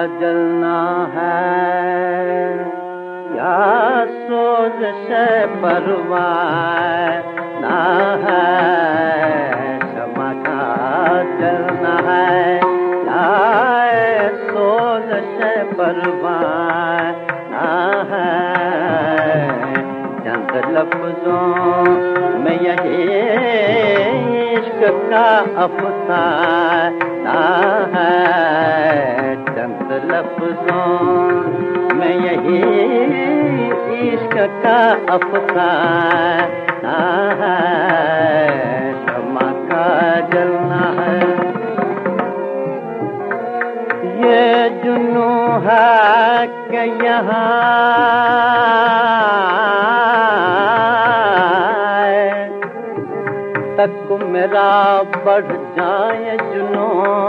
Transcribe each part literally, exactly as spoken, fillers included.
जलना है या सोज़श परवान ना है, क्षमा का जलना है या सोज़श परवान ना है। चंद लफ्ज़ों में यही इश्क का अफ़साना है, चंद लफ्ज़ों में यही इश्क का अफ़साना है, क्षमा का जलना है। ये जुनू है कि यहाँ तक मेरा बढ़ जाए जुनून,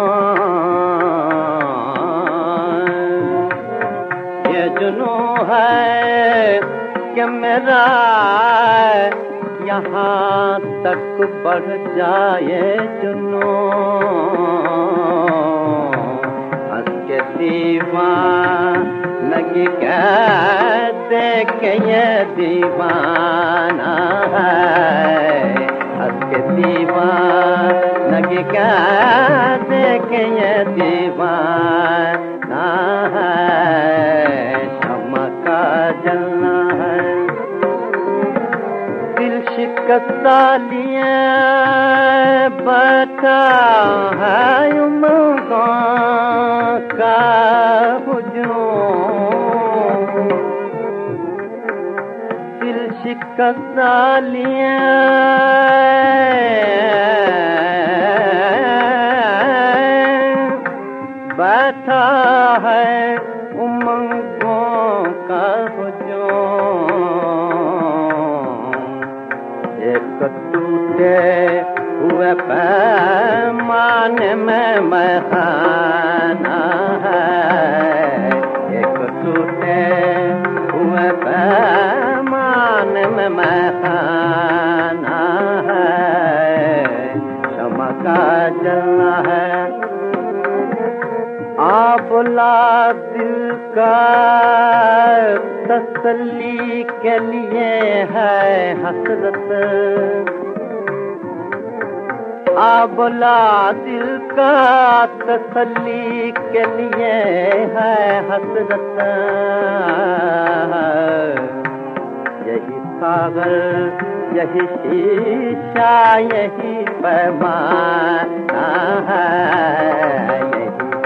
ये जुनू है कि मेरा यहाँ तक बढ़ जाए जुनून। हंस के दीवानगी कह दे के ये दीवाना है, हंस के दीवानगी कह दे के ये दीवाना है, क्षमा का जलना है। दिल शिकस्ता लिए बैठा है उमंगों का हुजूम, दिल शिकस्ता लिए बैठा है उमंगों का हुजूम। एक टूटे हुए पैमाने में मैं खाना है, एक टूटे हुए पैमाने में मैं खाना है, क्षमा का जलना है। आबला दिल का तसल्ली के लिए है हसरत, आबला दिल का तसल्ली के लिए है हसरत। यही सागर यही शीशा यही पैमाना है,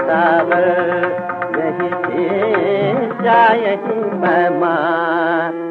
सागर यही शीशा यही पैमाना